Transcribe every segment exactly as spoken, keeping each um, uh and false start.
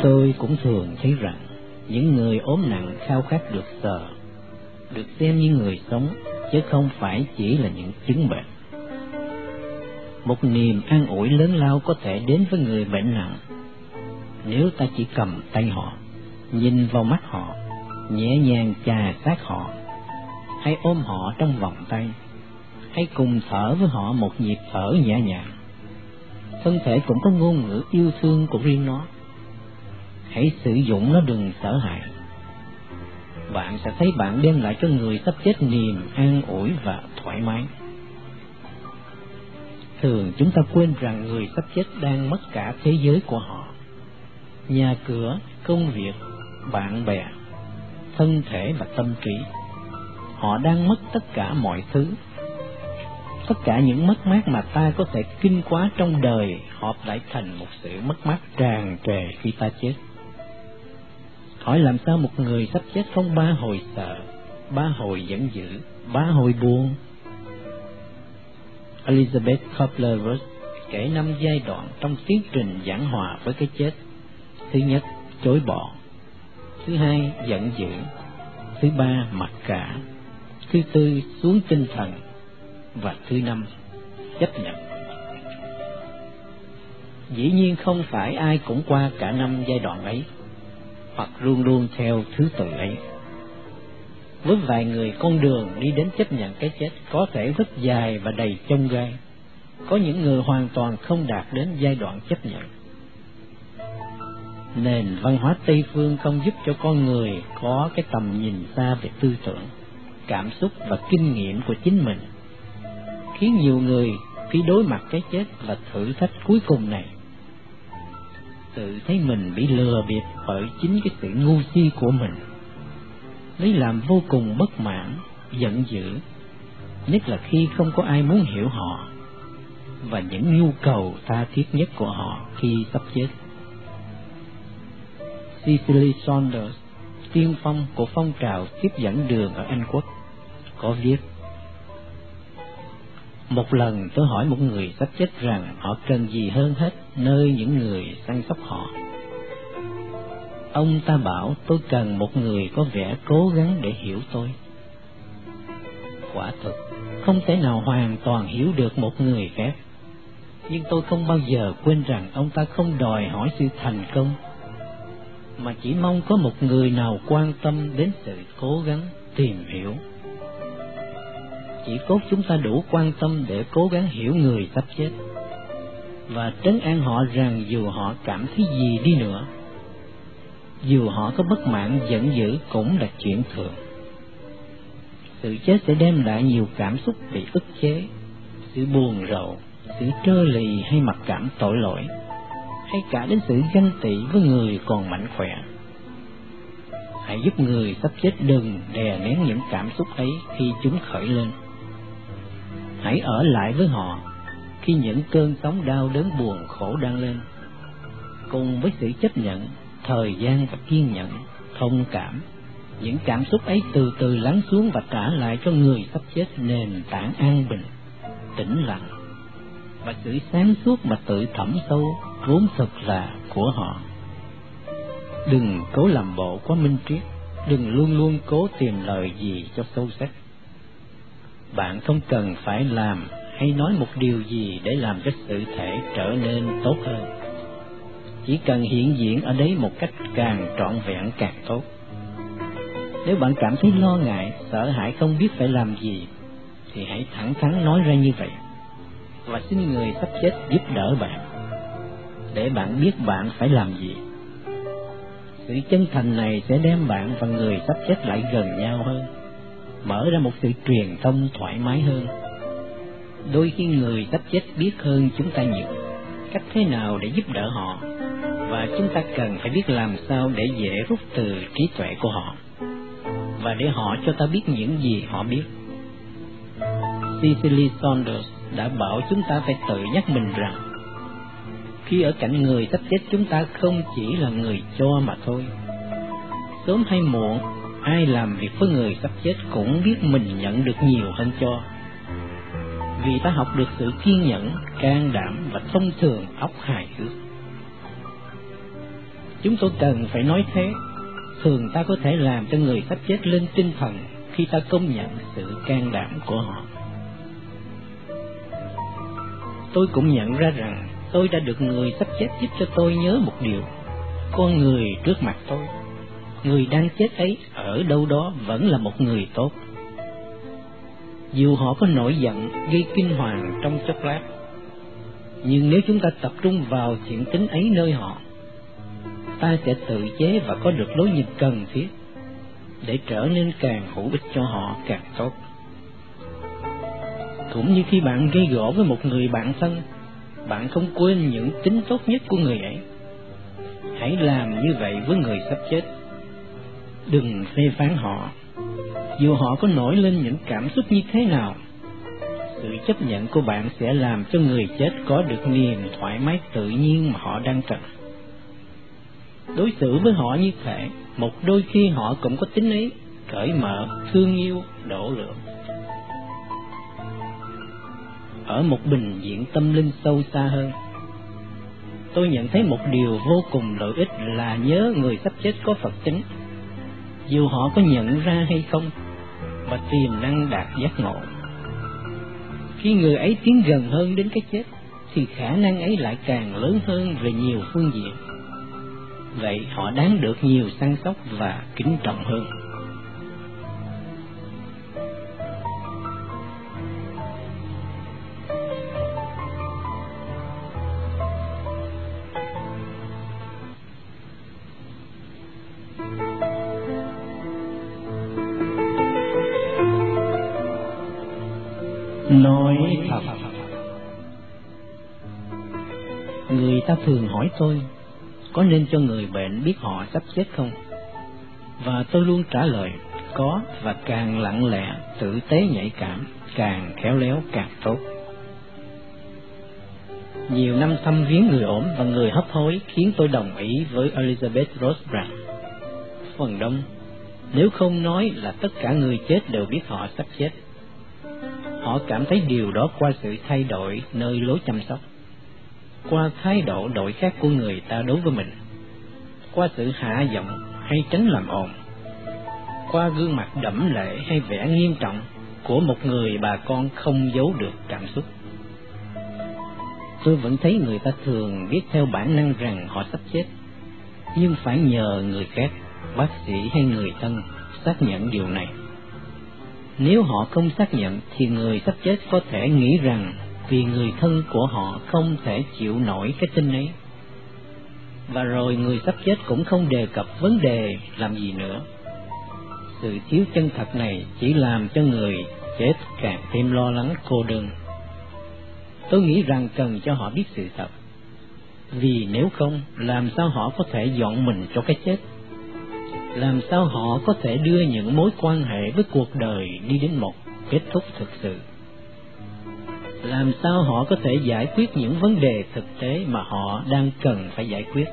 Tôi cũng thường thấy rằng những người ốm nặng khao khát được sờ, được xem như người sống, chứ không phải chỉ là những chứng bệnh. Một niềm an ủi lớn lao có thể đến với người bệnh nặng nếu ta chỉ cầm tay họ, nhìn vào mắt họ, nhẹ nhàng chà sát họ, hay ôm họ trong vòng tay, hay cùng thở với họ một nhịp thở nhẹ nhàng. Thân thể cũng có ngôn ngữ yêu thương của riêng nó. Hãy sử dụng nó, đừng sợ hãi. Bạn sẽ thấy bạn đem lại cho người sắp chết niềm an ủi và thoải mái. Thường chúng ta quên rằng người sắp chết đang mất cả thế giới của họ: nhà cửa, công việc, bạn bè, thân thể và tâm trí. Họ đang mất tất cả mọi thứ. Tất cả những mất mát mà ta có thể kinh quá trong đời họp lại thành một sự mất mát tràn trề khi ta chết. Hỏi làm sao một người sắp chết không ba hồi sợ, ba hồi giận dữ, ba hồi buồn? Elizabeth Kubler-Ross kể năm giai đoạn trong tiến trình giảng hòa với cái chết. Thứ nhất, chối bỏ. Thứ hai, giận dữ. Thứ ba, mặc cả. Thứ tư, xuống tinh thần. Và thứ năm, chấp nhận. Dĩ nhiên không phải ai cũng qua cả năm giai đoạn ấy, hoặc luôn luôn theo thứ tự ấy. Với vài người, con đường đi đến chấp nhận cái chết có thể rất dài và đầy chông gai. Có những người hoàn toàn không đạt đến giai đoạn chấp nhận. Nền văn hóa Tây phương không giúp cho con người có cái tầm nhìn xa về tư tưởng, cảm xúc và kinh nghiệm của chính mình, khiến nhiều người khi đối mặt cái chết và thử thách cuối cùng này, tự thấy mình bị lừa bịp bởi chính cái sự ngu si của mình, lấy làm vô cùng bất mãn, giận dữ, nhất là khi không có ai muốn hiểu họ và những nhu cầu tha thiết nhất của họ khi sắp chết. Cicely Saunders, tiên phong của phong trào tiếp dẫn đường ở Anh Quốc, có viết: một lần tôi hỏi một người sắp chết rằng họ cần gì hơn hết nơi những người săn sóc họ. Ông ta bảo tôi cần một người có vẻ cố gắng để hiểu tôi. Quả thực, không thể nào hoàn toàn hiểu được một người khác, nhưng tôi không bao giờ quên rằng ông ta không đòi hỏi sự thành công, mà chỉ mong có một người nào quan tâm đến sự cố gắng tìm hiểu. Chỉ cốt chúng ta đủ quan tâm để cố gắng hiểu người sắp chết và trấn an họ rằng dù họ cảm thấy gì đi nữa, dù họ có bất mãn giận dữ cũng là chuyện thường. Sự chết sẽ đem lại nhiều cảm xúc bị ức chế, sự buồn rầu, sự trơ lì hay mặc cảm tội lỗi, hay cả đến sự ganh tị với người còn mạnh khỏe. Hãy giúp người sắp chết đừng đè nén những cảm xúc ấy khi chúng khởi lên. Hãy ở lại với họ khi những cơn sóng đau đớn buồn khổ đang lên, cùng với sự chấp nhận, thời gian và kiên nhẫn, thông cảm. Những cảm xúc ấy từ từ lắng xuống và trả lại cho người sắp chết nền tảng an bình, tĩnh lặng và sự sáng suốt mà tự thẳm sâu vốn thực là của họ. Đừng cố làm bộ quá minh triết, đừng luôn luôn cố tìm lời gì cho sâu sắc. Bạn không cần phải làm hay nói một điều gì để làm cho sự thể trở nên tốt hơn. Chỉ cần hiện diện ở đấy một cách càng trọn vẹn càng tốt. Nếu bạn cảm thấy lo ngại, sợ hãi không biết phải làm gì, thì hãy thẳng thắn nói ra như vậy và xin người sắp chết giúp đỡ bạn, để bạn biết bạn phải làm gì. Sự chân thành này sẽ đem bạn và người sắp chết lại gần nhau hơn, mở ra một sự truyền thông thoải mái hơn. Đôi khi người sắp chết biết hơn chúng ta nhiều cách thế nào để giúp đỡ họ, và chúng ta cần phải biết làm sao để dễ rút từ trí tuệ của họ, và để họ cho ta biết những gì họ biết. Cicely Saunders đã bảo chúng ta phải tự nhắc mình rằng khi ở cạnh người sắp chết, chúng ta không chỉ là người cho mà thôi. Sớm hay muộn, ai làm việc với người sắp chết cũng biết mình nhận được nhiều hơn cho, vì ta học được sự kiên nhẫn, can đảm và thông thường óc hài hước. Chúng tôi cần phải nói thế. Thường ta có thể làm cho người sắp chết lên tinh thần khi ta công nhận sự can đảm của họ. Tôi cũng nhận ra rằng tôi đã được người sắp chết giúp cho tôi nhớ một điều: con người trước mặt tôi, người đang chết ấy, ở đâu đó vẫn là một người tốt. Dù họ có nổi giận, gây kinh hoàng trong chốc lát, nhưng nếu chúng ta tập trung vào thiện tính ấy nơi họ, ta sẽ tự chế và có được lối nhìn cần thiết để trở nên càng hữu ích cho họ càng tốt. Cũng như khi bạn gây gổ với một người bạn thân, bạn không quên những tính tốt nhất của người ấy. Hãy làm như vậy với người sắp chết. Đừng phê phán họ, dù họ có nổi lên những cảm xúc như thế nào. Sự chấp nhận của bạn sẽ làm cho người chết có được niềm thoải mái tự nhiên mà họ đang cần. Đối xử với họ như thể một đôi khi họ cũng có tính ấy, cởi mở, thương yêu, độ lượng. Ở một bình diện tâm linh sâu xa hơn, tôi nhận thấy một điều vô cùng lợi ích là nhớ người sắp chết có Phật tính, dù họ có nhận ra hay không, và tiềm năng đạt giác ngộ. Khi người ấy tiến gần hơn đến cái chết, thì khả năng ấy lại càng lớn hơn về nhiều phương diện. Vậy họ đáng được nhiều săn sóc và kính trọng hơn. Nói thật, người ta thường hỏi tôi có nên cho người bệnh biết họ sắp chết không? Và tôi luôn trả lời có, và càng lặng lẽ, tử tế, nhạy cảm, càng khéo léo càng tốt. Nhiều năm thăm viếng người ốm và người hấp hối khiến tôi đồng ý với Elizabeth Rosbrand. Phần đông, nếu không nói là tất cả người chết đều biết họ sắp chết. Họ cảm thấy điều đó qua sự thay đổi nơi lối chăm sóc, qua thái độ đổi khác của người ta đối với mình, qua sự hạ giọng hay tránh làm ồn, qua gương mặt đẫm lệ hay vẻ nghiêm trọng của một người bà con không giấu được cảm xúc. Tôi vẫn thấy người ta thường biết theo bản năng rằng họ sắp chết, nhưng phải nhờ người khác, bác sĩ hay người thân xác nhận điều này. Nếu họ không xác nhận thì người sắp chết có thể nghĩ rằng vì người thân của họ không thể chịu nổi cái tin ấy, và rồi người sắp chết cũng không đề cập vấn đề làm gì nữa. Sự thiếu chân thật này chỉ làm cho người chết càng thêm lo lắng, cô đơn. Tôi nghĩ rằng cần cho họ biết sự thật, vì nếu không, làm sao họ có thể dọn mình cho cái chết? Làm sao họ có thể đưa những mối quan hệ với cuộc đời đi đến một kết thúc thực sự? Làm sao họ có thể giải quyết những vấn đề thực tế mà họ đang cần phải giải quyết?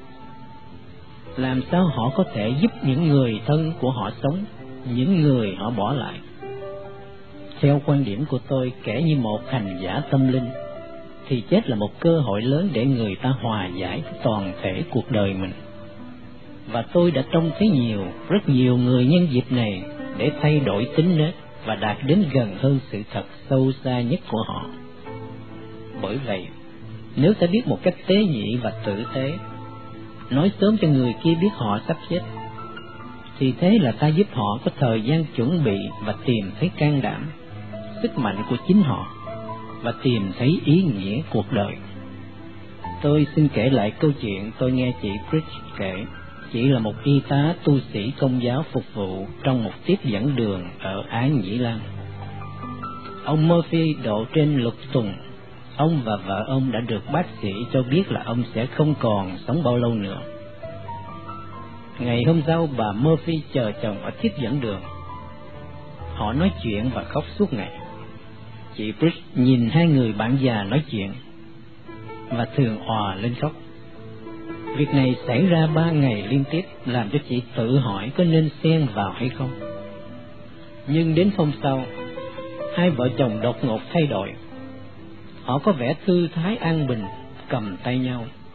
Làm sao họ có thể giúp những người thân của họ sống, những người họ bỏ lại? Theo quan điểm của tôi, kể như một hành giả tâm linh, thì chết là một cơ hội lớn để người ta hòa giải với toàn thể cuộc đời mình. Và tôi đã trông thấy nhiều, rất nhiều người nhân dịp này để thay đổi tính nết và đạt đến gần hơn sự thật sâu xa nhất của họ. Bởi vậy, nếu ta biết một cách tế nhị và tử tế, nói sớm cho người kia biết họ sắp chết, thì thế là ta giúp họ có thời gian chuẩn bị và tìm thấy can đảm, sức mạnh của chính họ, và tìm thấy ý nghĩa cuộc đời. Tôi xin kể lại câu chuyện tôi nghe chị Bridge kể. Chị là một y tá tu sĩ Công giáo phục vụ trong một tiếp dẫn đường ở Ái Nhĩ Lan. Ông Murphy độ trên lục tuần. Ông và vợ ông đã được bác sĩ cho biết là ông sẽ không còn sống bao lâu nữa. Ngày hôm sau, bà Murphy chờ chồng ở tiếp dẫn đường. Họ nói chuyện và khóc suốt ngày. Chị Bridge nhìn hai người bạn già nói chuyện và thường òa lên khóc. Việc này xảy ra ba ngày liên tiếp làm cho chị tự hỏi có nên xen vào hay không. Nhưng đến hôm sau, hai vợ chồng đột ngột thay đổi. Họ có vẻ thư thái an bình, cầm tay nhau.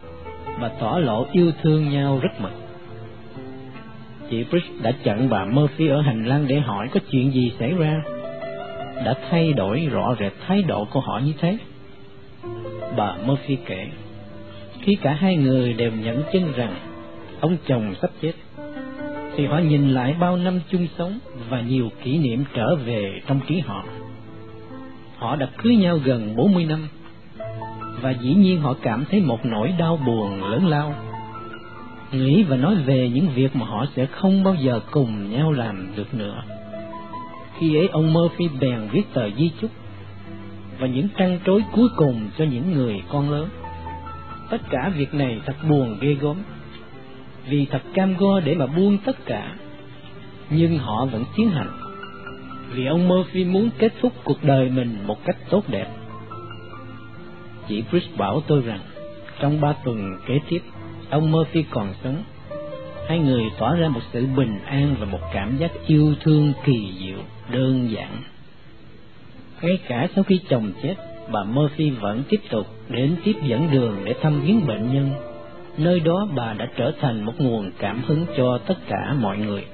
và tỏ lộ yêu thương nhau rất mực. Chị Briggs đã chặn bà Murphy ở hành lang để hỏi có chuyện gì xảy ra, đã thay đổi rõ rệt thái độ của họ như thế. Bà Murphy kể, khi cả hai người đều nhận chân rằng ông chồng sắp chết, thì họ nhìn lại bao năm chung sống và nhiều kỷ niệm trở về trong trí họ. Họ đã cưới nhau gần bốn mươi năm, và dĩ nhiên họ cảm thấy một nỗi đau buồn lớn lao, nghĩ và nói về những việc mà họ sẽ không bao giờ cùng nhau làm được nữa. Khi ấy ông Murphy bèn viết tờ di chúc và những trăn trối cuối cùng cho những người con lớn. Tất cả việc này thật buồn ghê gớm, vì thật cam go để mà buông tất cả, nhưng họ vẫn tiến hành, vì ông Murphy muốn kết thúc cuộc đời mình một cách tốt đẹp. Chị Briggs bảo tôi rằng trong ba tuần kế tiếp ông Murphy còn sống, hai người tỏ ra một sự bình an và một cảm giác yêu thương kỳ diệu, đơn giản. Ngay cả sau khi chồng chết, bà Murphy vẫn tiếp tục đến tiếp dẫn đường để thăm viếng bệnh nhân. Nơi đó bà đã trở thành một nguồn cảm hứng cho tất cả mọi người.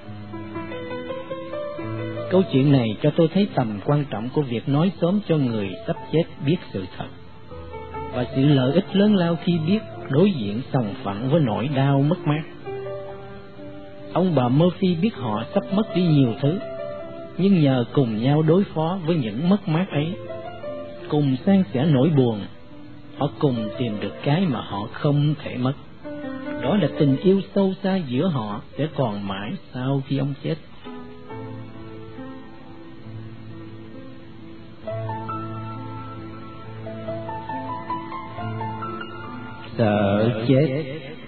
Câu chuyện này cho tôi thấy tầm quan trọng của việc nói sớm cho người sắp chết biết sự thật, và sự lợi ích lớn lao khi biết đối diện sòng phẳng với nỗi đau mất mát. Ông bà Murphy biết họ sắp mất đi nhiều thứ, nhưng nhờ cùng nhau đối phó với những mất mát ấy, cùng san sẻ nỗi buồn, họ cùng tìm được cái mà họ không thể mất. Đó là tình yêu sâu xa giữa họ sẽ còn mãi sau khi ông chết. Sợ chết.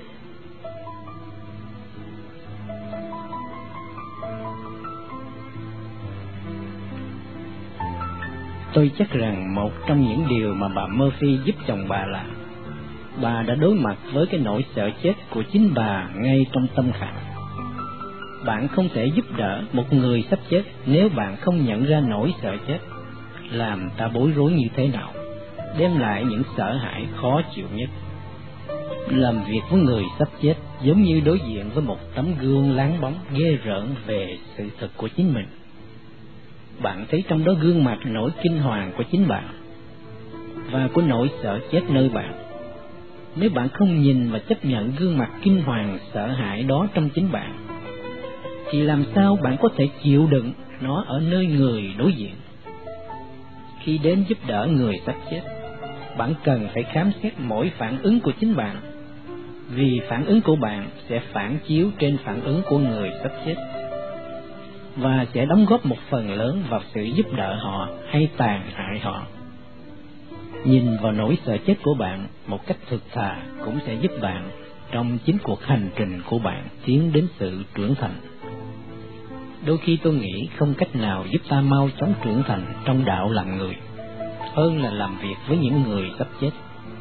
Tôi chắc rằng một trong những điều mà bà Murphy giúp chồng bà là bà đã đối mặt với cái nỗi sợ chết của chính bà ngay trong tâm khảm. Bạn không thể giúp đỡ một người sắp chết nếu bạn không nhận ra nỗi sợ chết làm ta bối rối như thế nào, đem lại những sợ hãi khó chịu nhất. Làm việc với người sắp chết giống như đối diện với một tấm gương láng bóng ghê rợn về sự thật của chính mình. Bạn thấy trong đó gương mặt nỗi kinh hoàng của chính bạn và của nỗi sợ chết nơi bạn. Nếu bạn không nhìn và chấp nhận gương mặt kinh hoàng sợ hãi đó trong chính bạn, thì làm sao bạn có thể chịu đựng nó ở nơi người đối diện? Khi đến giúp đỡ người sắp chết, bạn cần phải khám xét mỗi phản ứng của chính bạn, vì phản ứng của bạn sẽ phản chiếu trên phản ứng của người sắp chết, và sẽ đóng góp một phần lớn vào sự giúp đỡ họ hay tàn hại họ. Nhìn vào nỗi sợ chết của bạn một cách thực thà cũng sẽ giúp bạn trong chính cuộc hành trình của bạn tiến đến sự trưởng thành. Đôi khi tôi nghĩ không cách nào giúp ta mau chóng trưởng thành trong đạo làm người hơn là làm việc với những người sắp chết.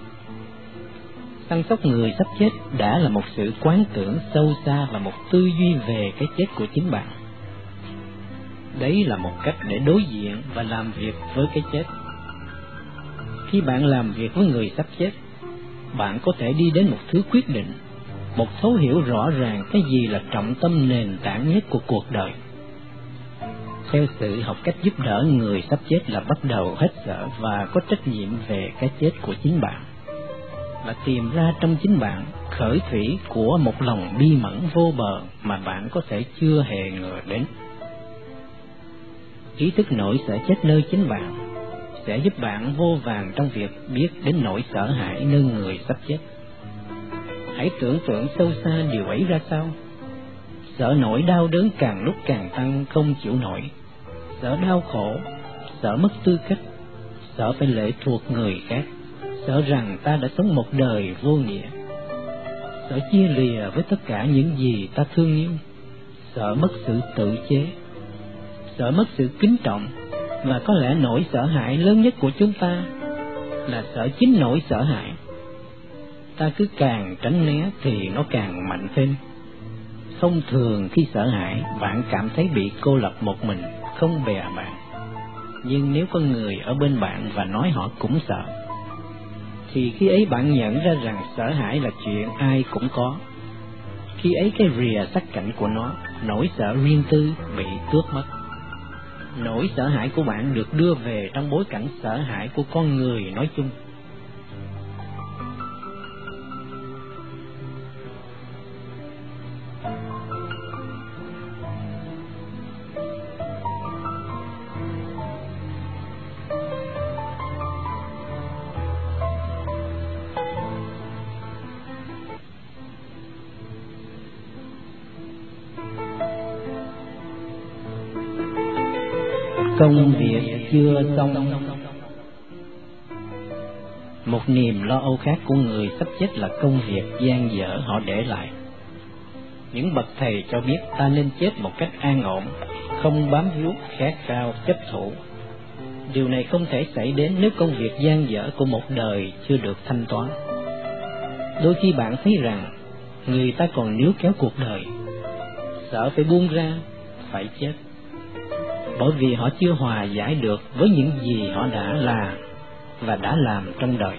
Săn sóc người sắp chết đã là một sự quán tưởng sâu xa và một tư duy về cái chết của chính bạn. Đấy là một cách để đối diện và làm việc với cái chết. Khi bạn làm việc với người sắp chết, bạn có thể đi đến một thứ quyết định, một thấu hiểu rõ ràng cái gì là trọng tâm nền tảng nhất của cuộc đời. Theo sự học cách giúp đỡ người sắp chết là bắt đầu hết sợ và có trách nhiệm về cái chết của chính bạn, là tìm ra trong chính bạn khởi thủy của một lòng bi mẫn vô bờ mà bạn có thể chưa hề ngờ đến. Ý thức nỗi sợ chết nơi chính bạn sẽ giúp bạn vô vàn trong việc biết đến nỗi sợ hãi nơi người sắp chết. Hãy tưởng tượng sâu xa điều ấy ra sao. Sợ nỗi đau đớn càng lúc càng tăng không chịu nổi, sợ đau khổ, sợ mất tư cách, sợ phải lệ thuộc người khác, sợ rằng ta đã sống một đời vô nghĩa, sợ chia lìa với tất cả những gì ta thương yêu, sợ mất sự tự chế, sợ mất sự kính trọng, và có lẽ nỗi sợ hãi lớn nhất của chúng ta là sợ chính nỗi sợ hãi. Ta cứ càng tránh né thì nó càng mạnh thêm. Thông thường khi sợ hãi, bạn cảm thấy bị cô lập một mình, không bè bạn. Nhưng nếu có người ở bên bạn và nói họ cũng sợ, thì khi ấy bạn nhận ra rằng sợ hãi là chuyện ai cũng có. Khi ấy cái rìa sắc cảnh của nó, nỗi sợ riêng tư bị tước mất. Nỗi sợ hãi của bạn được đưa về trong bối cảnh sợ hãi của con người nói chung. Công việc chưa xong. Một niềm lo âu khác của người sắp chết là công việc dang dở họ để lại. Những bậc thầy cho biết ta nên chết một cách an ổn, không bám víu, khát khao, chấp thủ. Điều này không thể xảy đến nếu công việc dang dở của một đời chưa được thanh toán. Đôi khi bạn thấy rằng người ta còn níu kéo cuộc đời, sợ phải buông ra, phải chết, bởi vì họ chưa hòa giải được với những gì họ đã là và đã làm trong đời.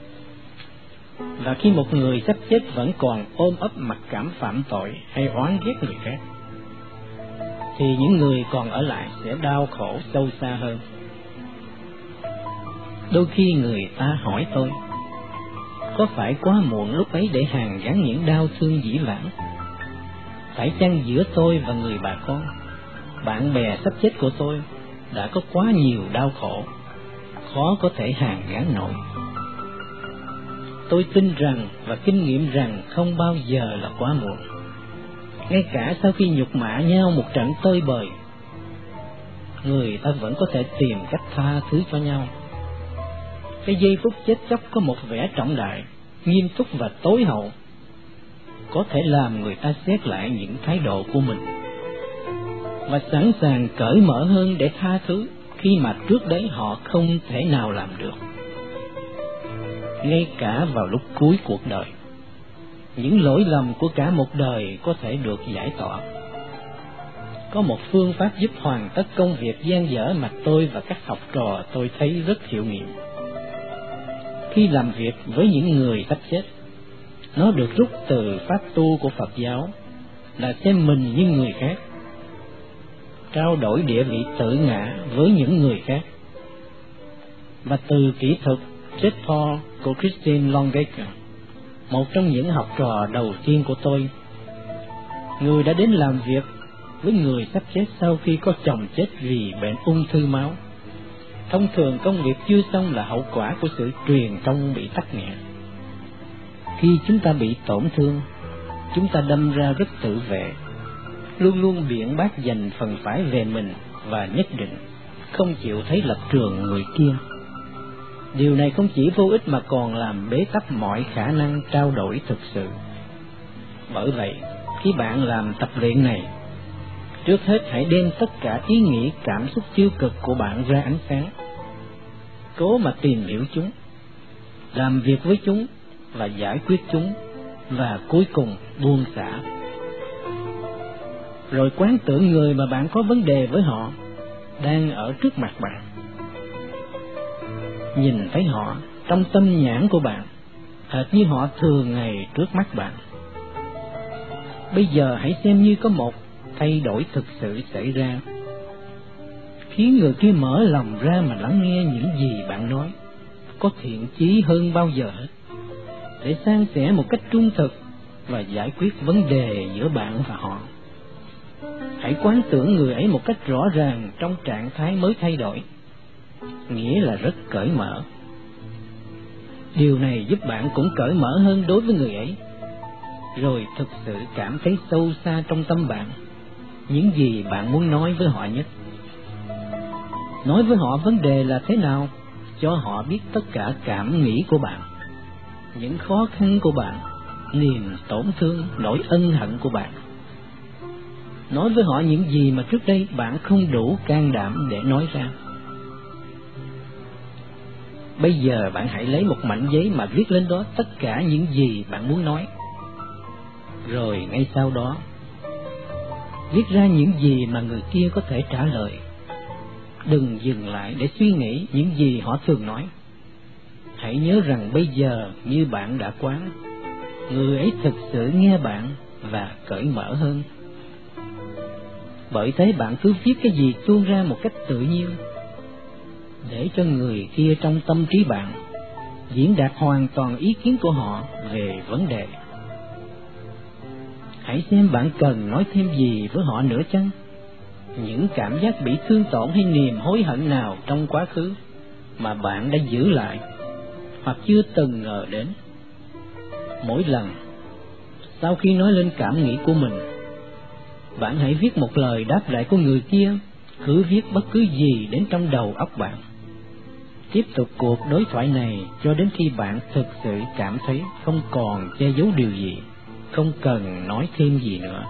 Và khi một người sắp chết vẫn còn ôm ấp mặc cảm phạm tội hay oán ghét người khác, thì những người còn ở lại sẽ đau khổ sâu xa hơn. Đôi khi người ta hỏi tôi, có phải quá muộn lúc ấy để hàn gắn những đau thương dĩ vãng? Phải chăng giữa tôi và người bà con, bạn bè sắp chết của tôi đã có quá nhiều đau khổ, khó có thể hàn gắn nổi? Tôi tin rằng và kinh nghiệm rằng không bao giờ là quá muộn. Ngay cả sau khi nhục mạ nhau một trận tơi bời, người ta vẫn có thể tìm cách tha thứ cho nhau. Cái giây phút chết chóc có một vẻ trọng đại, nghiêm túc và tối hậu, có thể làm người ta xét lại những thái độ của mình và sẵn sàng cởi mở hơn để tha thứ khi mà trước đấy họ không thể nào làm được. Ngay cả vào lúc cuối cuộc đời, những lỗi lầm của cả một đời có thể được giải tỏa. Có một phương pháp giúp hoàn tất công việc dang dở mà tôi và các học trò tôi thấy rất hiệu nghiệm. Khi làm việc với những người sắp chết, nó được rút từ pháp tu của Phật giáo là xem mình như người khác, trao đổi địa vị tự ngã với những người khác. Và từ kỹ thuật chết Paul của Christine Longacre, một trong những học trò đầu tiên của tôi, người đã đến làm việc với người sắp chết sau khi có chồng chết vì bệnh ung thư máu. Thông thường công việc chưa xong là hậu quả của sự truyền thông bị tắc nghẽn. Khi chúng ta bị tổn thương, chúng ta đâm ra rất tự vệ, luôn luôn biện bác giành phần phải về mình và nhất định không chịu thấy lập trường người kia. Điều này không chỉ vô ích mà còn làm bế tắc mọi khả năng trao đổi thực sự. Bởi vậy, khi bạn làm tập luyện này, trước hết hãy đem tất cả ý nghĩ cảm xúc tiêu cực của bạn ra ánh sáng. Cố mà tìm hiểu chúng, làm việc với chúng và giải quyết chúng, và cuối cùng buông xả. Rồi quán tưởng người mà bạn có vấn đề với họ đang ở trước mặt bạn. Nhìn thấy họ trong tâm nhãn của bạn, hệt như họ thường ngày trước mắt bạn. Bây giờ hãy xem như có một thay đổi thực sự xảy ra, khiến người kia mở lòng ra mà lắng nghe những gì bạn nói, có thiện chí hơn bao giờ hết, để san sẻ một cách trung thực và giải quyết vấn đề giữa bạn và họ. Hãy quán tưởng người ấy một cách rõ ràng trong trạng thái mới thay đổi, nghĩa là rất cởi mở. Điều này giúp bạn cũng cởi mở hơn đối với người ấy, rồi thực sự cảm thấy sâu xa trong tâm bạn những gì bạn muốn nói với họ nhất. Nói với họ vấn đề là thế nào, cho họ biết tất cả cảm nghĩ của bạn, những khó khăn của bạn, niềm tổn thương, nỗi ân hận của bạn. Nói với họ những gì mà trước đây bạn không đủ can đảm để nói ra. Bây giờ bạn hãy lấy một mảnh giấy mà viết lên đó tất cả những gì bạn muốn nói. Rồi ngay sau đó, viết ra những gì mà người kia có thể trả lời. Đừng dừng lại để suy nghĩ những gì họ thường nói. hãy nhớ rằng bây giờ như bạn đã quán, người ấy thực sự nghe bạn và cởi mở hơn. Bởi thế bạn cứ viết cái gì tuôn ra một cách tự nhiên, để cho người kia trong tâm trí bạn diễn đạt hoàn toàn ý kiến của họ về vấn đề. Hãy xem bạn cần nói thêm gì với họ nữa chăng? Những cảm giác bị thương tổn hay niềm hối hận nào trong quá khứ mà bạn đã giữ lại hoặc chưa từng ngờ đến. Mỗi lần sau khi nói lên cảm nghĩ của mình, bạn hãy viết một lời đáp lại của người kia. Cứ viết bất cứ gì đến trong đầu óc bạn. Tiếp tục cuộc đối thoại này cho đến khi bạn thực sự cảm thấy không còn che giấu điều gì, không cần nói thêm gì nữa.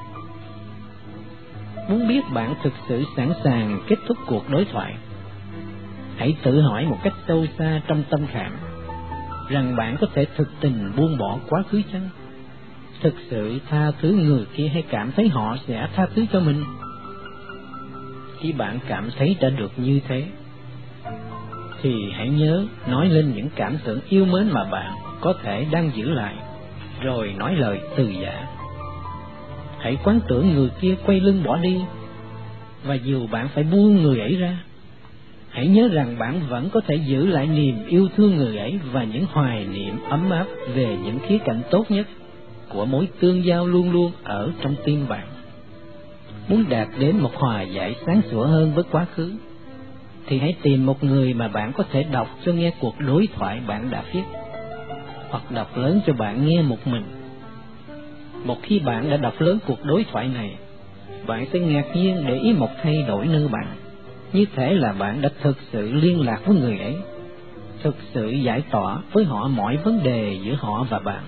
Muốn biết bạn thực sự sẵn sàng kết thúc cuộc đối thoại, hãy tự hỏi một cách sâu xa trong tâm khảm rằng bạn có thể thực tình buông bỏ quá khứ chăng? Thực sự tha thứ người kia hay cảm thấy họ sẽ tha thứ cho mình? Khi bạn cảm thấy đã được như thế, thì hãy nhớ nói lên những cảm tưởng yêu mến mà bạn có thể đang giữ lại, rồi nói lời từ giả. Hãy quán tưởng người kia quay lưng bỏ đi, và dù bạn phải buông người ấy ra, hãy nhớ rằng bạn vẫn có thể giữ lại niềm yêu thương người ấy và những hoài niệm ấm áp về những khía cạnh tốt nhất của mối tương giao luôn luôn ở trong tim bạn. Muốn đạt đến một hòa giải sáng sủa hơn với quá khứ, thì hãy tìm một người mà bạn có thể đọc cho nghe cuộc đối thoại bạn đã viết, hoặc đọc lớn cho bạn nghe một mình. Một khi bạn đã đọc lớn cuộc đối thoại này, bạn sẽ ngạc nhiên để ý một thay đổi nơi bạn. Như thể là bạn đã thực sự liên lạc với người ấy, thực sự giải tỏa với họ mọi vấn đề giữa họ và bạn.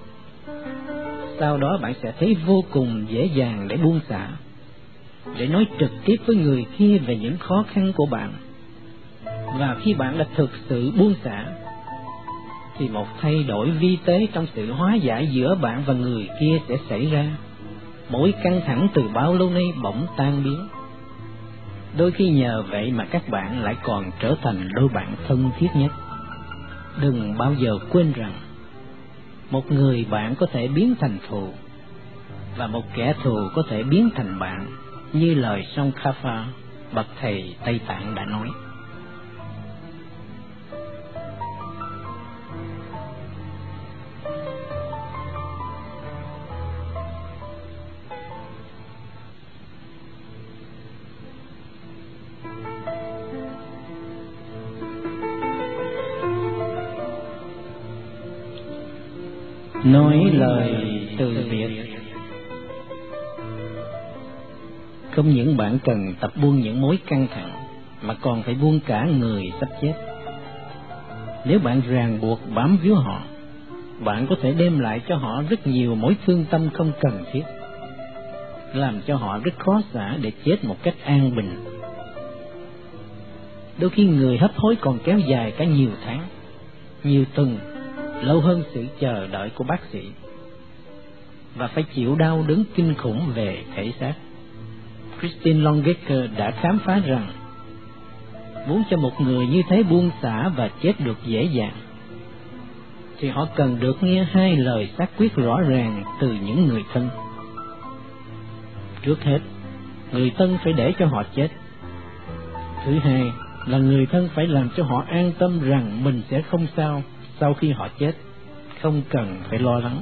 Sau đó bạn sẽ thấy vô cùng dễ dàng để buông xả, để nói trực tiếp với người kia về những khó khăn của bạn. Và khi bạn đã thực sự buông xả, thì một thay đổi vi tế trong sự hóa giải giữa bạn và người kia sẽ xảy ra. Mối căng thẳng từ bao lâu nay bỗng tan biến. Đôi khi nhờ vậy mà các bạn lại còn trở thành đôi bạn thân thiết nhất. Đừng bao giờ quên rằng một người bạn có thể biến thành thù, và một kẻ thù có thể biến thành bạn, như lời Tsongkhapa, bậc thầy Tây Tạng đã nói. Nói lời từ biệt. Không những bạn cần tập buông những mối căng thẳng, mà còn phải buông cả người sắp chết. Nếu bạn ràng buộc bám víu họ, bạn có thể đem lại cho họ rất nhiều mối thương tâm không cần thiết, làm cho họ rất khó xả để chết một cách an bình. Đôi khi người hấp hối còn kéo dài cả nhiều tháng, nhiều tuần, lâu hơn sự chờ đợi của bác sĩ, và phải chịu đau đớn kinh khủng về thể xác. Christine Longacre đã khám phá rằng muốn cho một người như thế buông xả và chết được dễ dàng, thì họ cần được nghe hai lời xác quyết rõ ràng từ những người thân. Trước hết, người thân phải để cho họ chết. Thứ hai là người thân phải làm cho họ an tâm rằng mình sẽ không sao sau khi họ chết, không cần phải lo lắng.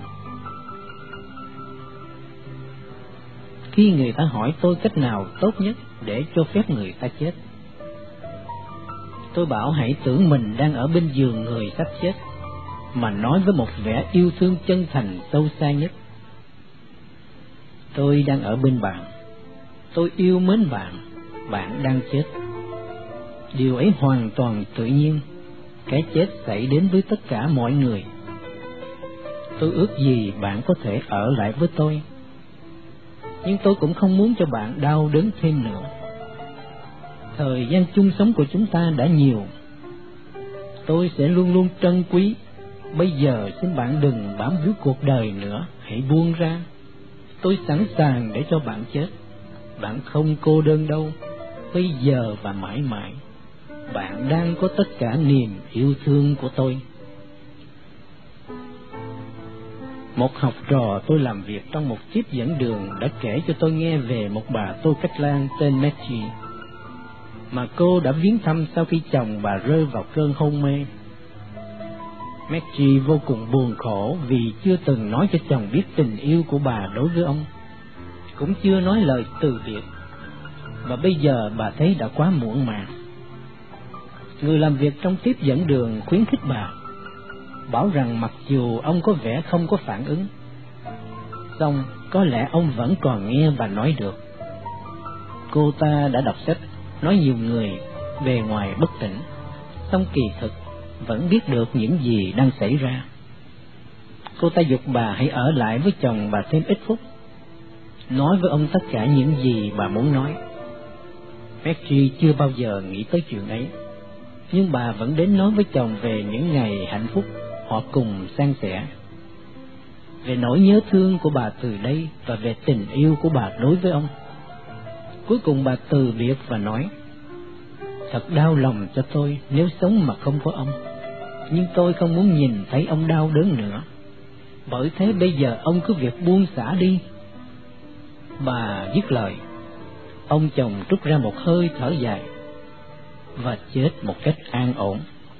Khi người ta hỏi tôi cách nào tốt nhất để cho phép người ta chết, tôi bảo hãy tưởng mình đang ở bên giường người sắp chết, mà nói với một vẻ yêu thương chân thành sâu xa nhất: tôi đang ở bên bạn, tôi yêu mến bạn, bạn đang chết. Điều ấy hoàn toàn tự nhiên, cái chết xảy đến với tất cả mọi người. Tôi ước gì bạn có thể ở lại với tôi, nhưng tôi cũng không muốn cho bạn đau đớn thêm nữa. Thời gian chung sống của chúng ta đã nhiều, tôi sẽ luôn luôn trân quý. Bây giờ xin bạn đừng bám víu cuộc đời nữa, hãy buông ra. Tôi sẵn sàng để cho bạn chết. Bạn không cô đơn đâu, bây giờ và mãi mãi. Bạn đang có tất cả niềm yêu thương của tôi. Một học trò tôi làm việc trong một tiếp dẫn đường đã kể cho tôi nghe về một bà Tô Cách Lan tên Maggie, mà cô đã viếng thăm sau khi chồng bà rơi vào cơn hôn mê. Maggie vô cùng buồn khổ vì chưa từng nói cho chồng biết tình yêu của bà đối với ông, cũng chưa nói lời từ biệt, và bây giờ bà thấy đã quá muộn màng. Người làm việc trong tiếp dẫn đường khuyến khích bà, bảo rằng mặc dù ông có vẻ không có phản ứng, song có lẽ ông vẫn còn nghe và nói được. Cô ta đã đọc sách nói nhiều người bề ngoài bất tỉnh, song kỳ thực vẫn biết được những gì đang xảy ra. Cô ta giục bà hãy ở lại với chồng bà thêm ít phút, nói với ông tất cả những gì bà muốn nói. Maggie chưa bao giờ nghĩ tới chuyện ấy, nhưng bà vẫn đến nói với chồng về những ngày hạnh phúc họ cùng san sẻ, về nỗi nhớ thương của bà từ đây và về tình yêu của bà đối với ông. Cuối cùng bà từ biệt và nói: thật đau lòng cho tôi nếu sống mà không có ông, nhưng tôi không muốn nhìn thấy ông đau đớn nữa, bởi thế bây giờ ông cứ việc buông xả đi. Bà dứt lời, ông chồng trút ra một hơi thở dài và chết một cách an ổn.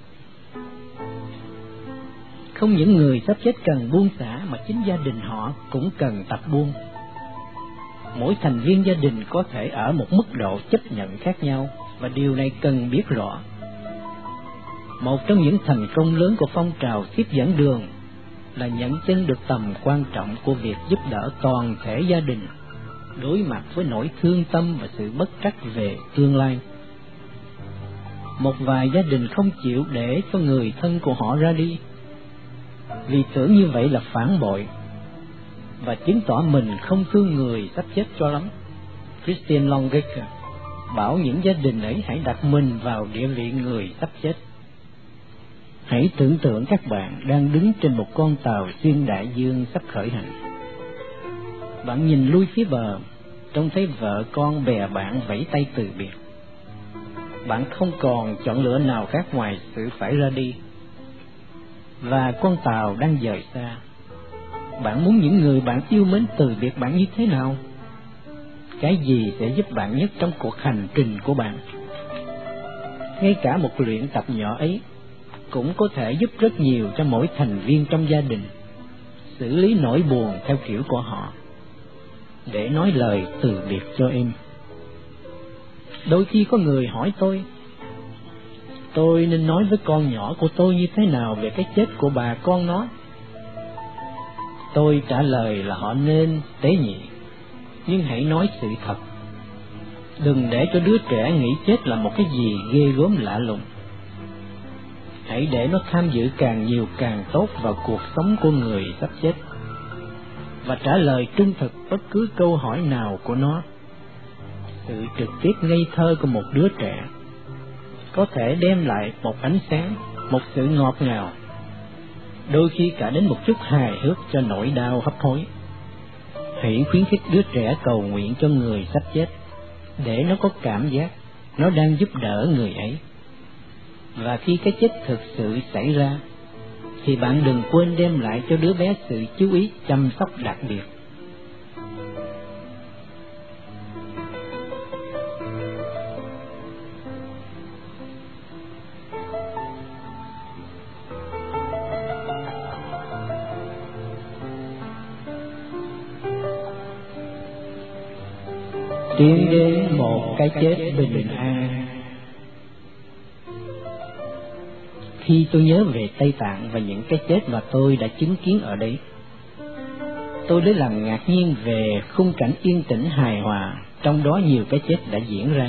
Không những người sắp chết cần buông xả, mà chính gia đình họ cũng cần tập buông. Mỗi thành viên gia đình có thể ở một mức độ chấp nhận khác nhau, và điều này cần biết rõ. Một trong những thành công lớn của phong trào tiếp dẫn đường là nhận chân được tầm quan trọng của việc giúp đỡ toàn thể gia đình đối mặt với nỗi thương tâm và sự bất trắc về tương lai. Một vài gia đình không chịu để cho người thân của họ ra đi, vì tưởng như vậy là phản bội và chứng tỏ mình không thương người sắp chết cho lắm. Christine Longacre bảo những gia đình ấy hãy đặt mình vào địa vị người sắp chết. Hãy tưởng tượng các bạn đang đứng trên một con tàu xuyên đại dương sắp khởi hành. Bạn nhìn lui phía bờ, trông thấy vợ con bè bạn vẫy tay từ biệt. Bạn không còn chọn lựa nào khác ngoài sự phải ra đi, và con tàu đang dời xa. Bạn muốn những người bạn yêu mến từ biệt bạn như thế nào? Cái gì sẽ giúp bạn nhất trong cuộc hành trình của bạn? Ngay cả một luyện tập nhỏ ấy cũng có thể giúp rất nhiều cho mỗi thành viên trong gia đình xử lý nỗi buồn theo kiểu của họ, để nói lời từ biệt cho em. Đôi khi có người hỏi tôi, tôi nên nói với con nhỏ của tôi như thế nào về cái chết của bà con nó? Tôi trả lời là họ nên tế nhị, nhưng hãy nói sự thật. Đừng để cho đứa trẻ nghĩ chết là một cái gì ghê gớm lạ lùng. Hãy để nó tham dự càng nhiều càng tốt vào cuộc sống của người sắp chết, và trả lời trung thực bất cứ câu hỏi nào của nó. Sự trực tiếp ngây thơ của một đứa trẻ có thể đem lại một ánh sáng, một sự ngọt ngào, đôi khi cả đến một chút hài hước cho nỗi đau hấp hối. Hãy khuyến khích đứa trẻ cầu nguyện cho người sắp chết, để nó có cảm giác nó đang giúp đỡ người ấy. Và khi cái chết thực sự xảy ra, thì bạn đừng quên đem lại cho đứa bé sự chú ý chăm sóc đặc biệt. Tiến đến một cái chết bình an. Khi tôi nhớ về Tây Tạng và những cái chết mà tôi đã chứng kiến ở đấy, tôi lấy làm ngạc nhiên về khung cảnh yên tĩnh hài hòa, trong đó nhiều cái chết đã diễn ra.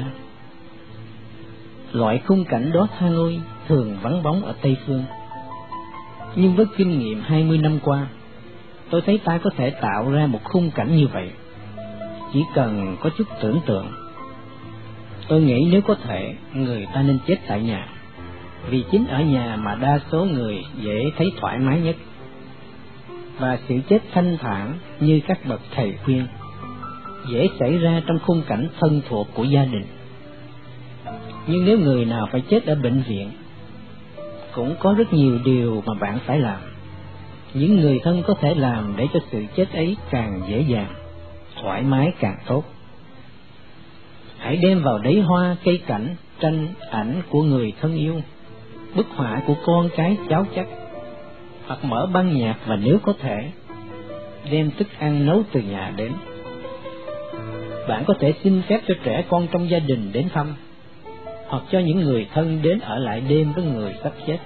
Loại khung cảnh đó tha lôi thường vắng bóng ở Tây Phương, nhưng với kinh nghiệm hai mươi năm qua, tôi thấy ta có thể tạo ra một khung cảnh như vậy, chỉ cần có chút tưởng tượng. Tôi nghĩ nếu có thể, người ta nên chết tại nhà, vì chính ở nhà mà đa số người dễ thấy thoải mái nhất. Và sự chết thanh thản như các bậc thầy khuyên dễ xảy ra trong khung cảnh thân thuộc của gia đình. Nhưng nếu người nào phải chết ở bệnh viện, cũng có rất nhiều điều mà bạn phải làm. những người thân có thể làm để cho sự chết ấy càng dễ dàng, thoải mái càng tốt. Hãy đem vào đấy hoa, cây cảnh, tranh, ảnh của người thân yêu, bức họa của con cái cháu chắc, hoặc mở băng nhạc, và nếu có thể, đem thức ăn nấu từ nhà đến. Bạn có thể xin phép cho trẻ con trong gia đình đến thăm, hoặc cho những người thân đến ở lại đêm với người sắp chết.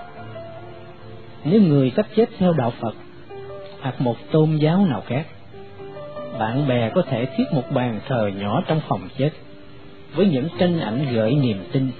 Nếu người sắp chết theo đạo Phật hoặc một tôn giáo nào khác, bạn bè có thể thiết một bàn thờ nhỏ trong phòng chết với những tranh ảnh gợi niềm tin.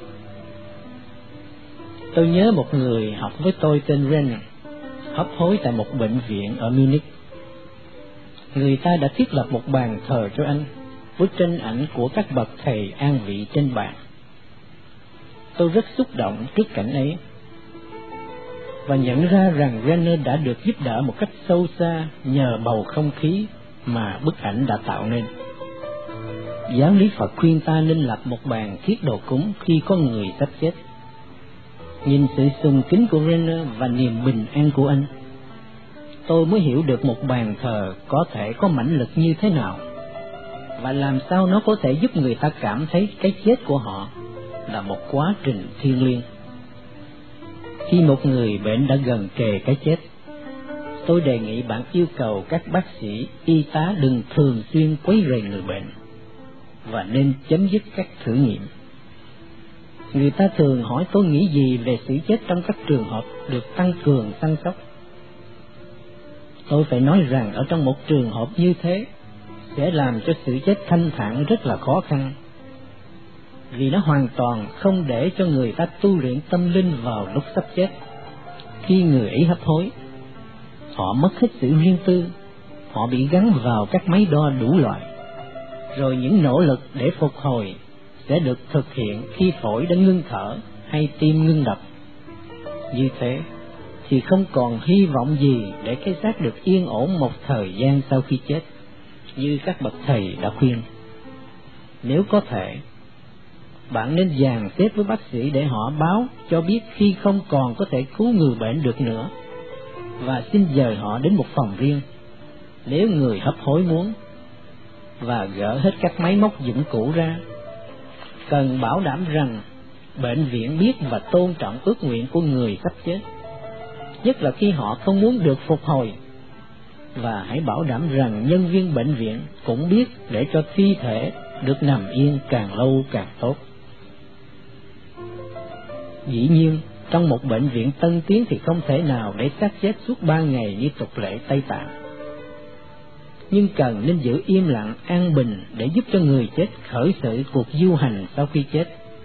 Tôi nhớ một người học với tôi tên Renner, hấp hối tại một bệnh viện ở Munich. Người ta đã thiết lập một bàn thờ cho anh với tranh ảnh của các bậc thầy an vị trên bàn. Tôi rất xúc động trước cảnh ấy và nhận ra rằng Renner đã được giúp đỡ một cách sâu xa nhờ bầu không khí mà bức ảnh đã tạo nên. Giáo lý Phật khuyên ta nên lập một bàn thiết đồ cúng khi có người sắp chết. Nhìn sự sùng kính của Renner và niềm bình an của anh, tôi mới hiểu được một bàn thờ có thể có mãnh lực như thế nào, và làm sao nó có thể giúp người ta cảm thấy cái chết của họ là một quá trình thiêng liêng. Khi một người bệnh đã gần kề cái chết, tôi đề nghị bạn yêu cầu các bác sĩ, y tá đừng thường xuyên quấy rầy người bệnh, và nên chấm dứt các thử nghiệm. Người ta thường hỏi tôi nghĩ gì về sự chết trong các trường hợp được tăng cường săn sóc. Tôi phải nói rằng ở trong một trường hợp như thế sẽ làm cho sự chết thanh thản rất là khó khăn, vì nó hoàn toàn không để cho người ta tu luyện tâm linh vào lúc sắp chết. Khi người ấy hấp hối, họ mất hết sự riêng tư, họ bị gắn vào các máy đo đủ loại, rồi những nỗ lực để phục hồi sẽ được thực hiện khi phổi đã ngưng thở hay tim ngưng đập. Như thế thì không còn hy vọng gì để cái xác được yên ổn một thời gian sau khi chết, như các bậc thầy đã khuyên. Nếu có thể, bạn nên dàn xếp với bác sĩ để họ báo cho biết khi không còn có thể cứu người bệnh được nữa, và xin dời họ đến một phòng riêng nếu người hấp hối muốn, và gỡ hết các máy móc dụng cụ ra. Cần bảo đảm rằng bệnh viện biết và tôn trọng ước nguyện của người sắp chết, nhất là khi họ không muốn được phục hồi, và hãy bảo đảm rằng nhân viên bệnh viện cũng biết để cho thi thể được nằm yên càng lâu càng tốt. Dĩ nhiên, trong một bệnh viện tân tiến thì không thể nào để xác chết suốt ba ngày như tục lệ Tây Tạng, nhưng cần nên giữ im lặng an bình để giúp cho người chết khởi sự cuộc du hành sau khi chết.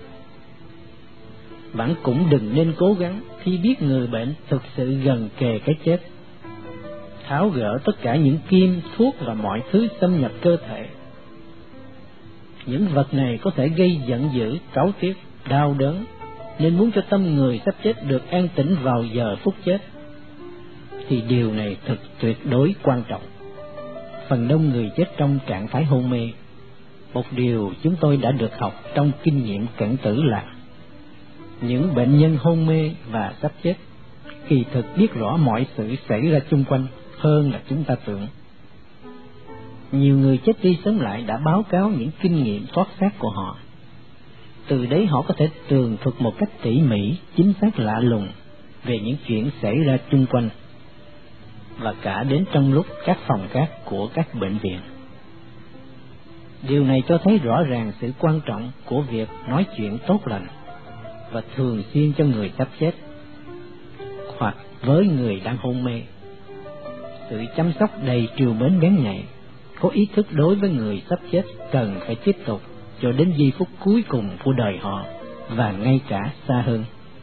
Bạn cũng đừng nên cố gắng khi biết người bệnh thực sự gần kề cái chết, tháo gỡ tất cả những kim, thuốc và mọi thứ xâm nhập cơ thể. Những vật này có thể gây giận dữ, cáu tiếc, đau đớn, nên muốn cho tâm người sắp chết được an tĩnh vào giờ phút chết, thì điều này thực tuyệt đối quan trọng. Phần đông người chết trong trạng thái hôn mê. Một điều chúng tôi đã được học trong kinh nghiệm cận tử là những bệnh nhân hôn mê và sắp chết kỳ thực biết rõ mọi sự xảy ra chung quanh hơn là chúng ta tưởng. Nhiều người chết đi sống lại đã báo cáo những kinh nghiệm thoát xác của họ. Từ đấy họ có thể tường thuật một cách tỉ mỉ, chính xác lạ lùng về những chuyện xảy ra chung quanh, và cả đến trong lúc các phòng khác của các bệnh viện. Điều này cho thấy rõ ràng sự quan trọng của việc nói chuyện tốt lành và thường xuyên cho người sắp chết hoặc với người đang hôn mê. Sự chăm sóc đầy trìu mến bén nhạy, có ý thức đối với người sắp chết cần phải tiếp tục cho đến giây phút cuối cùng của đời họ, và ngay cả xa hơn.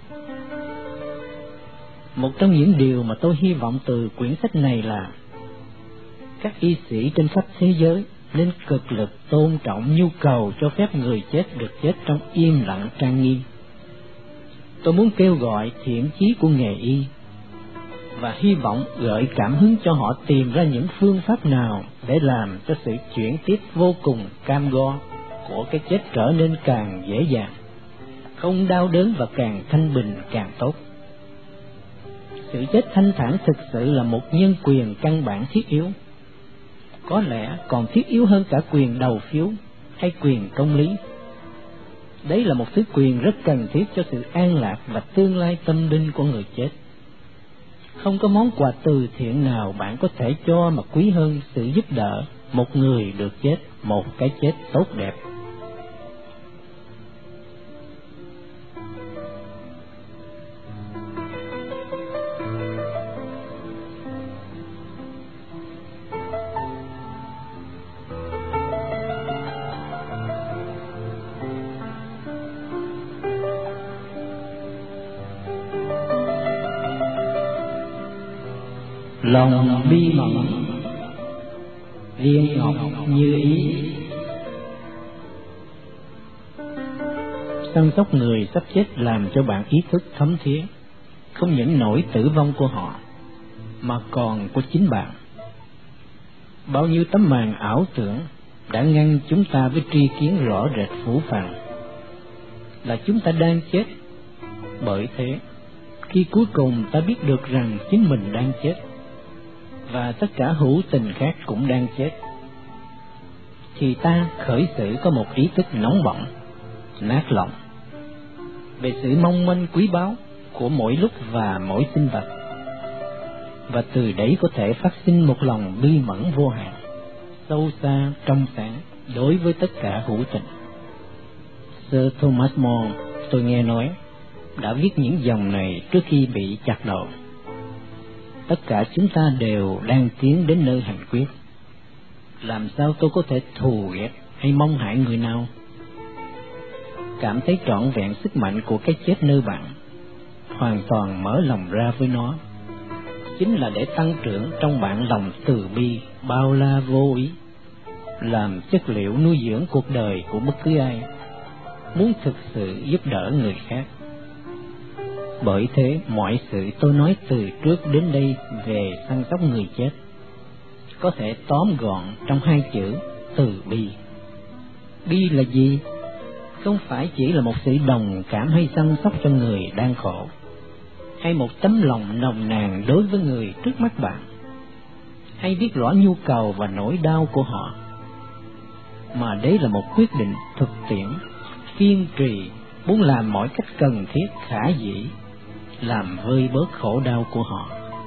Một trong những điều mà tôi hy vọng từ quyển sách này là các y sĩ trên khắp thế giới nên cực lực tôn trọng nhu cầu cho phép người chết được chết trong im lặng trang nghiêm. Tôi muốn kêu gọi thiện chí của nghề y và hy vọng gợi cảm hứng cho họ tìm ra những phương pháp nào để làm cho sự chuyển tiếp vô cùng cam go của cái chết trở nên càng dễ dàng, không đau đớn và càng thanh bình càng tốt. Sự chết thanh thản thực sự là một nhân quyền căn bản thiết yếu, có lẽ còn thiết yếu hơn cả quyền đầu phiếu hay quyền công lý. Đấy là một thứ quyền rất cần thiết cho sự an lạc và tương lai tâm linh của người chết. Không có món quà từ thiện nào bạn có thể cho mà quý hơn sự giúp đỡ một người được chết một cái chết tốt đẹp. Lòng bi mẫn, viên ngọc như ý. Săn sóc người sắp chết làm cho bạn ý thức thấm thía không những nỗi tử vong của họ mà còn của chính bạn. Bao nhiêu tấm màn ảo tưởng đã ngăn chúng ta với tri kiến rõ rệt phũ phàng là chúng ta đang chết. Bởi thế, khi cuối cùng ta biết được rằng chính mình đang chết và tất cả hữu tình khác cũng đang chết, thì ta khởi sự có một ý thức nóng bỏng, nát lòng về sự mong manh quý báu của mỗi lúc và mỗi sinh vật, và từ đấy có thể phát sinh một lòng bi mẫn vô hạn, sâu xa, trong sáng đối với tất cả hữu tình. Sir Thomas More, tôi nghe nói, đã viết những dòng này trước khi bị chặt đầu. Tất cả chúng ta đều đang tiến đến nơi hành quyết. Làm sao tôi có thể thù ghét hay mong hại người nào? Cảm thấy trọn vẹn sức mạnh của cái chết nơi bạn, hoàn toàn mở lòng ra với nó, chính là để tăng trưởng trong bạn lòng từ bi bao la vô ý, làm chất liệu nuôi dưỡng cuộc đời của bất cứ ai muốn thực sự giúp đỡ người khác. Bởi thế, mọi sự tôi nói từ trước đến đây về săn sóc người chết có thể tóm gọn trong hai chữ từ bi. Bi là gì? Không phải chỉ là một sự đồng cảm hay săn sóc cho người đang khổ, hay một tấm lòng nồng nàn đối với người trước mắt bạn, hay biết rõ nhu cầu và nỗi đau của họ, mà đấy là một quyết định thực tiễn, kiên trì, muốn làm mọi cách cần thiết khả dĩ, làm vơi bớt khổ đau của họ.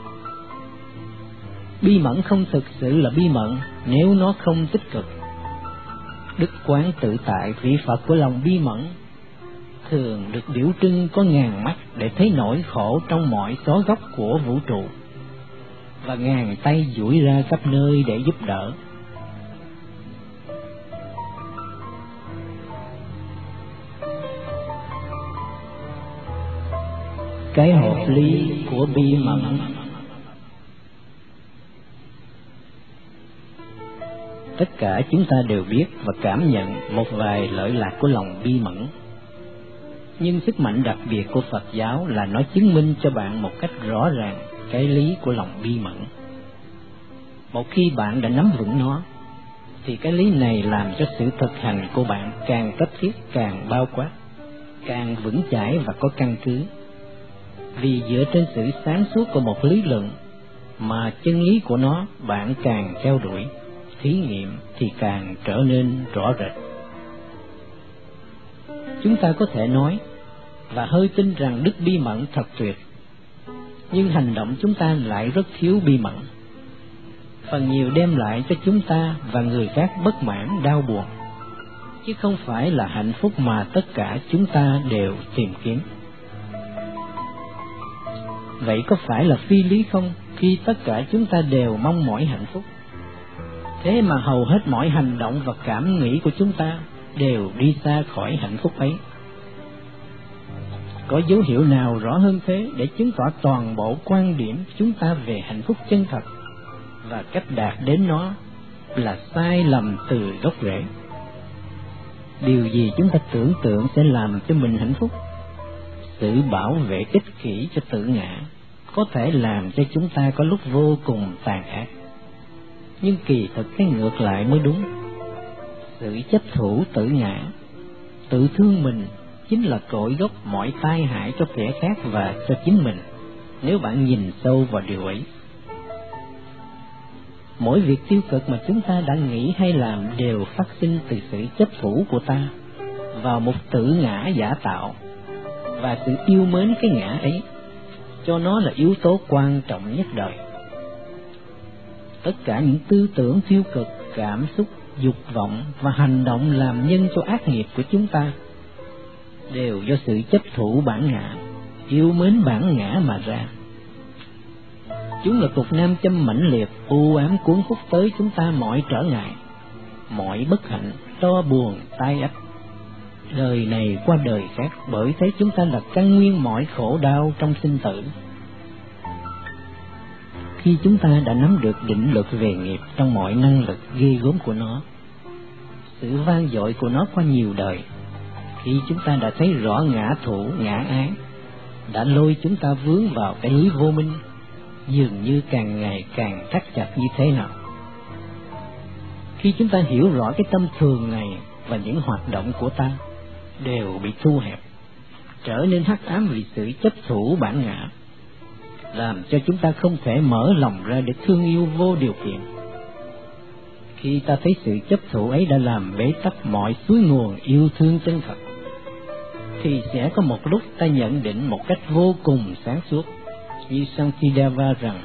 Bi mẫn không thực sự là bi mẫn nếu nó không tích cực. Đức quán tự tại vị Phật của lòng bi mẫn thường được biểu trưng có ngàn mắt để thấy nỗi khổ trong mọi xó góc của vũ trụ, và ngàn tay duỗi ra khắp nơi để giúp đỡ. Cái hợp lý của bi mẫn. Tất cả chúng ta đều biết và cảm nhận một vài lợi lạc của lòng bi mẫn, nhưng sức mạnh đặc biệt của Phật giáo là nó chứng minh cho bạn một cách rõ ràng cái lý của lòng bi mẫn. Một khi bạn đã nắm vững nó, thì cái lý này làm cho sự thực hành của bạn càng cấp thiết, càng bao quát, càng vững chãi và có căn cứ. Vì dựa trên sự sáng suốt của một lý luận mà chân lý của nó bạn càng theo đuổi, thí nghiệm thì càng trở nên rõ rệt. Chúng ta có thể nói và hơi tin rằng đức bi mẫn thật tuyệt, nhưng hành động chúng ta lại rất thiếu bi mẫn, phần nhiều đem lại cho chúng ta và người khác bất mãn, đau buồn, chứ không phải là hạnh phúc mà tất cả chúng ta đều tìm kiếm. Vậy có phải là phi lý không khi tất cả chúng ta đều mong mỏi hạnh phúc? Thế mà hầu hết mọi hành động và cảm nghĩ của chúng ta đều đi xa khỏi hạnh phúc ấy. Có dấu hiệu nào rõ hơn thế để chứng tỏ toàn bộ quan điểm chúng ta về hạnh phúc chân thật và cách đạt đến nó là sai lầm từ gốc rễ? Điều gì chúng ta tưởng tượng sẽ làm cho mình hạnh phúc? Sự bảo vệ ích kỷ cho tự ngã có thể làm cho chúng ta có lúc vô cùng tàn ác, nhưng kỳ thực cái ngược lại mới đúng. Sự chấp thủ tự ngã, tự thương mình chính là cội gốc mọi tai hại cho kẻ khác và cho chính mình. nếu bạn nhìn sâu vào điều ấy. Mỗi việc tiêu cực mà chúng ta đã nghĩ hay làm đều phát sinh từ sự chấp thủ của ta vào một tự ngã giả tạo, và sự yêu mến cái ngã ấy cho nó là yếu tố quan trọng nhất đời. Tất cả những tư tưởng tiêu cực, cảm xúc, dục vọng và hành động làm nhân cho ác nghiệp của chúng ta đều do sự chấp thủ bản ngã, yêu mến bản ngã mà ra. Chúng là cục nam châm mãnh liệt, u ám cuốn hút tới chúng ta mọi trở ngại, mọi bất hạnh, đau buồn, tai ách, đời này qua đời khác, bởi thế chúng ta là căn nguyên mọi khổ đau trong sinh tử. Khi chúng ta đã nắm được định luật về nghiệp trong mọi năng lực ghê gớm của nó, sự vang dội của nó qua nhiều đời, khi chúng ta đã thấy rõ ngã thủ, ngã ái đã lôi chúng ta vướng vào cái lưới vô minh, dường như càng ngày càng thắt chặt như thế nào. Khi chúng ta hiểu rõ cái tâm thường này và những hoạt động của ta đều bị thu hẹp, trở nên hắc ám vì sự chấp thủ bản ngã, làm cho chúng ta không thể mở lòng ra để thương yêu vô điều kiện. Khi ta thấy sự chấp thủ ấy đã làm bế tắc mọi suối nguồn yêu thương chân thật, thì sẽ có một lúc ta nhận định một cách vô cùng sáng suốt như Shantideva rằng: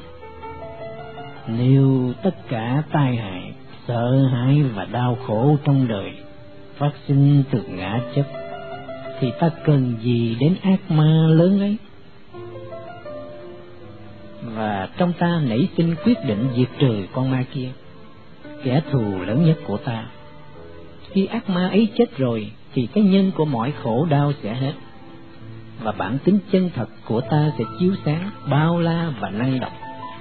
nếu tất cả tai hại, sợ hãi và đau khổ trong đời phát sinh từ ngã chấp, thì ta cần gì đến ác ma lớn ấy? Và trong ta nảy sinh quyết định diệt trừ con ma kia, kẻ thù lớn nhất của ta. Khi ác ma ấy chết rồi thì cái nhân của mọi khổ đau sẽ hết, và bản tính chân thật của ta sẽ chiếu sáng, bao la và năng động.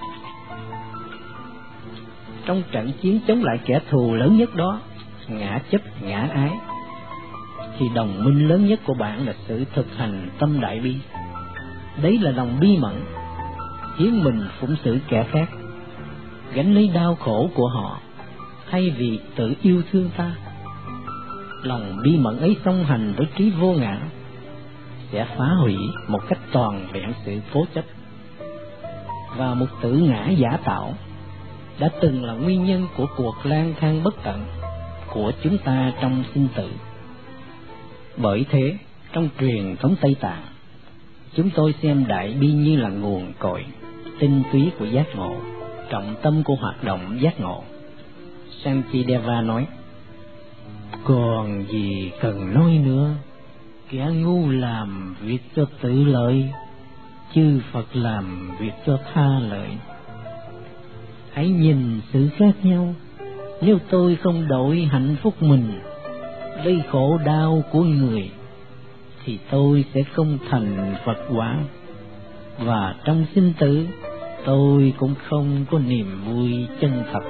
Trong trận chiến chống lại kẻ thù lớn nhất đó, ngã chấp, ngã ái, thì đồng minh lớn nhất của bạn là sự thực hành tâm đại bi. Đấy là lòng bi mẫn, hiến mình phụng sự kẻ khác, gánh lấy đau khổ của họ thay vì tự yêu thương ta. Lòng bi mẫn ấy song hành với trí vô ngã sẽ phá hủy một cách toàn vẹn sự cố chấp và một tự ngã giả tạo đã từng là nguyên nhân của cuộc lang thang bất tận của chúng ta trong sinh tử. Bởi thế, trong truyền thống Tây Tạng, chúng tôi xem đại bi như là nguồn cội tinh túy của giác ngộ, trọng tâm của hoạt động giác ngộ. Shantideva nói: còn gì cần nói nữa, kẻ ngu làm việc cho tự lợi, chư Phật làm việc cho tha lợi. Hãy nhìn sự khác nhau. Nếu tôi không đổi hạnh phúc mình lấy khổ đau của người, thì tôi sẽ không thành Phật quả, và trong sinh tử tôi cũng không có niềm vui chân thật.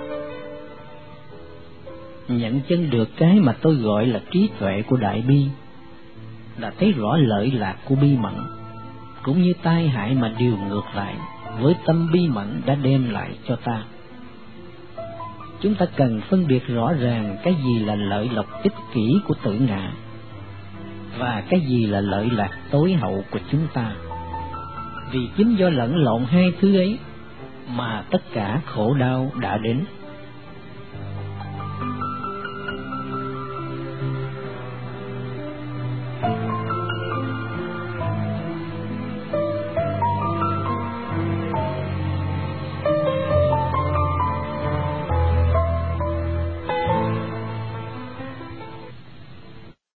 Nhận chân được cái mà tôi gọi là trí tuệ của đại bi, là thấy rõ lợi lạc của bi mẫn, cũng như tai hại mà điều ngược lại với tâm bi mẫn đã đem lại cho ta. Chúng ta cần phân biệt rõ ràng cái gì là lợi lộc ích kỷ của tự ngã và cái gì là lợi lạc tối hậu của chúng ta. Vì chính do lẫn lộn hai thứ ấy mà tất cả khổ đau đã đến.